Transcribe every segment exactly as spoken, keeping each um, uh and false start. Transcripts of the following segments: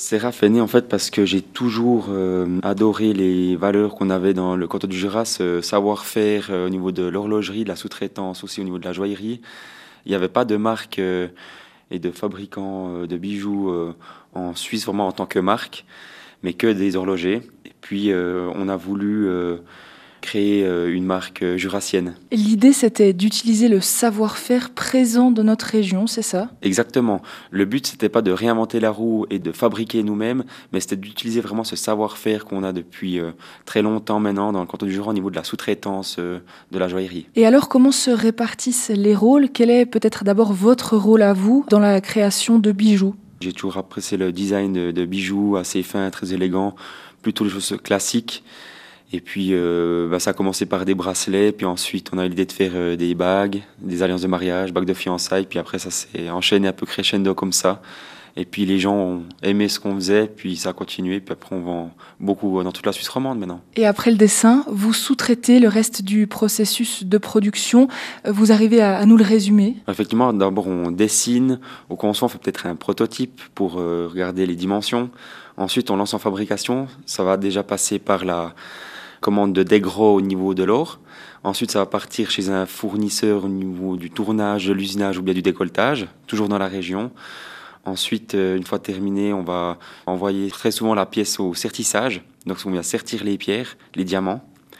Séraph est né en fait parce que j'ai toujours euh, adoré les valeurs qu'on avait dans le canton du Jura, ce savoir-faire euh, au niveau de l'horlogerie, de la sous-traitance, aussi au niveau de la joaillerie. Il n'y avait pas de marque euh, et de fabricants euh, de bijoux euh, en Suisse vraiment en tant que marque, mais que des horlogers. Et puis euh, on a voulu euh, créer euh, une marque euh, jurassienne. L'idée, c'était d'utiliser le savoir-faire présent de notre région, c'est ça? Exactement. Le but, c'était pas de réinventer la roue et de fabriquer nous-mêmes, mais c'était d'utiliser vraiment ce savoir-faire qu'on a depuis euh, très longtemps maintenant dans le canton du Jura au niveau de la sous-traitance euh, de la joaillerie. Et alors, comment se répartissent les rôles? Quel est peut-être d'abord votre rôle à vous dans la création de bijoux? J'ai toujours apprécié le design de, de bijoux assez fins, très élégants, plutôt les choses classiques. Et puis, euh, bah, ça a commencé par des bracelets, puis ensuite on a eu l'idée de faire euh, des bagues, des alliances de mariage, bagues de fiançailles, puis après ça s'est enchaîné un peu crescendo comme ça. Et puis les gens ont aimé ce qu'on faisait, puis ça a continué, puis après on vend beaucoup dans toute la Suisse romande maintenant. Et après le dessin, vous sous-traitez le reste du processus de production. Vous arrivez à, à nous le résumer? Effectivement, d'abord on dessine, au conçoit, on fait peut-être un prototype pour euh, regarder les dimensions. Ensuite on lance en fabrication, ça va déjà passer par la commande de dégros au niveau de l'or. Ensuite, ça va partir chez un fournisseur au niveau du tournage, de l'usinage ou bien du décolletage, toujours dans la région. Ensuite, une fois terminé, on va envoyer très souvent la pièce au sertissage. Donc, on vient sertir les pierres, les diamants.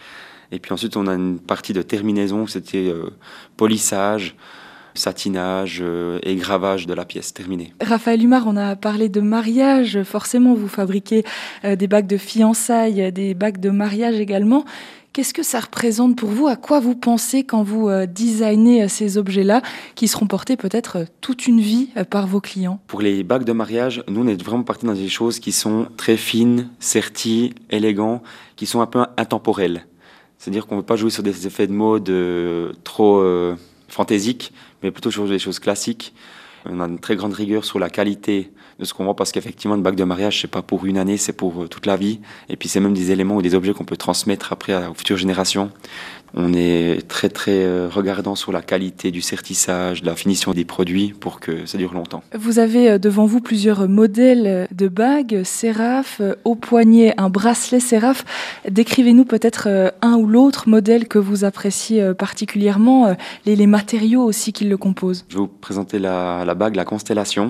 Et puis ensuite, on a une partie de terminaison, c'était euh, polissage, satinage euh, et gravage de la pièce terminée. Raphaël Humard, on a parlé de mariage. Forcément, vous fabriquez euh, des bagues de fiançailles, des bagues de mariage également. Qu'est-ce que ça représente pour vous? À quoi vous pensez quand vous euh, designez euh, ces objets-là qui seront portés peut-être euh, toute une vie euh, par vos clients? Pour les bagues de mariage, nous, on est vraiment partis dans des choses qui sont très fines, serties, élégantes, qui sont un peu intemporelles. C'est-à-dire qu'on ne veut pas jouer sur des effets de mode euh, trop euh, fantaisiques, mais plutôt sur des choses classiques. On a une très grande rigueur sur la qualité de ce qu'on voit, parce qu'effectivement, une bague de mariage, c'est pas pour une année, c'est pour euh, toute la vie. Et puis, c'est même des éléments ou des objets qu'on peut transmettre après à, aux futures générations. On est très, très euh, regardant sur la qualité du sertissage, de la finition des produits pour que ça dure longtemps. Vous avez devant vous plusieurs modèles de bagues, Séraph, au poignet, un bracelet Séraph. Décrivez-nous peut-être un ou l'autre modèle que vous appréciez particulièrement, les, les matériaux aussi qui le composent. Je vais vous présenter la, la bague, la Constellation.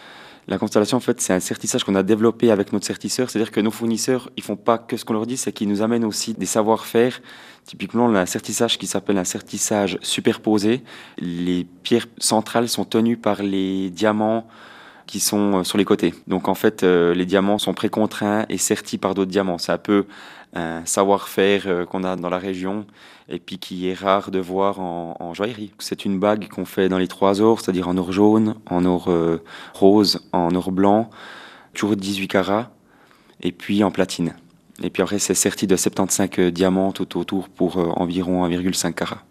La Constellation, en fait, c'est un sertissage qu'on a développé avec notre sertisseur. C'est-à-dire que nos fournisseurs, ils font pas que ce qu'on leur dit, c'est qu'ils nous amènent aussi des savoir-faire. Typiquement, on a un sertissage qui s'appelle un sertissage superposé. Les pierres centrales sont tenues par les diamants qui sont sur les côtés. Donc, en fait, euh, les diamants sont précontraints et sertis par d'autres diamants. C'est un peu un savoir-faire euh, qu'on a dans la région et puis qui est rare de voir en, en joaillerie. C'est une bague qu'on fait dans les trois ors, c'est-à-dire en or jaune, en or euh, rose, en or blanc, toujours dix-huit carats, et puis en platine. Et puis après, c'est serti de soixante-quinze diamants tout autour pour euh, environ un virgule cinq carats.